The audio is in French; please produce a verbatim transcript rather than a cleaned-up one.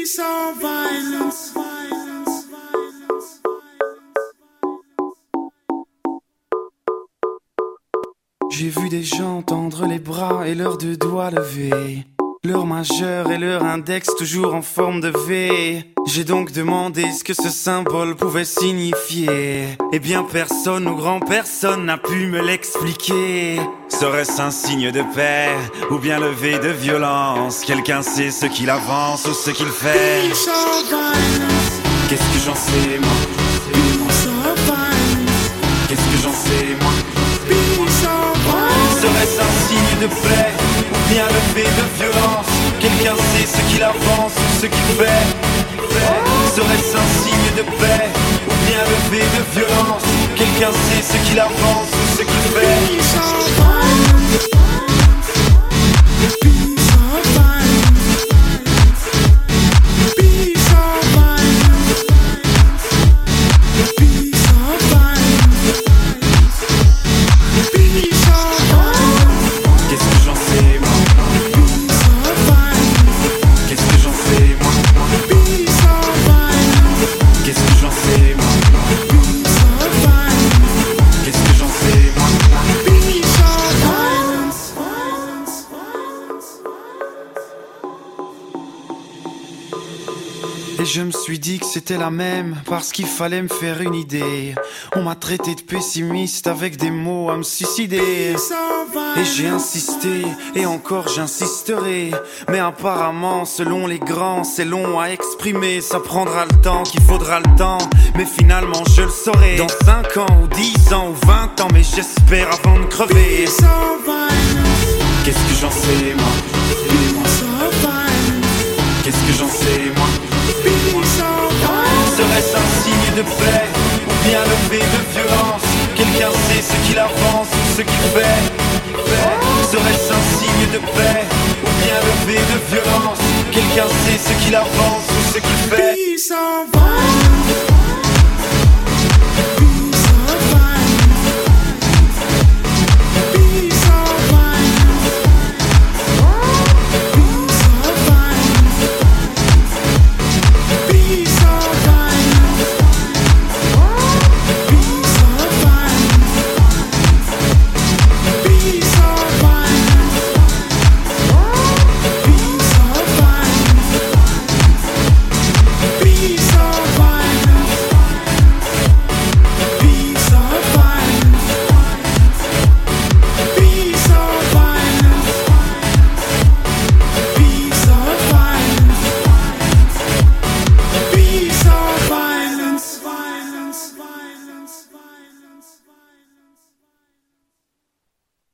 Peace or violence. J'ai vu des gens tendre les bras et leurs deux doigts levés, leur majeur et leur index toujours en forme de V. J'ai donc demandé ce que ce symbole pouvait signifier. Eh bien personne ou grand personne n'a pu me l'expliquer. Serait-ce un signe de paix ou bien le V de violence? Quelqu'un sait ce qu'il avance ou ce qu'il fait? Qu'est-ce que j'en sais moi? Qu'est-ce que j'en sais moi? Serait-ce un signe de paix ou bien le V de violence? Quelqu'un sait ce qu'il avance ou ce qu'il fait? Serait-ce un signe de paix ou bien le V de violence? Quelqu'un sait ce qu'il avance ou ce qu'il fait? Et je me suis dit que c'était la même, parce qu'il fallait me faire une idée. On m'a traité de pessimiste avec des mots à me suicider. Et j'ai insisté, et encore j'insisterai. Mais apparemment, selon les grands, c'est long à exprimer. Ça prendra le temps qu'il faudra le temps, mais finalement je le saurai. Dans cinq ans, ou dix ans, ou vingt ans, mais j'espère avant de crever. Qu'est-ce que j'en sais moi? Qu'est-ce que j'en sais moi? Serait-ce un signe de paix ou bien le V de violence? Quelqu'un sait ce qu'il avance ou ce qu'il fait? Serait-ce un signe de paix ou bien le V de violence? Quelqu'un sait ce qu'il avance ou ce qu'il fait?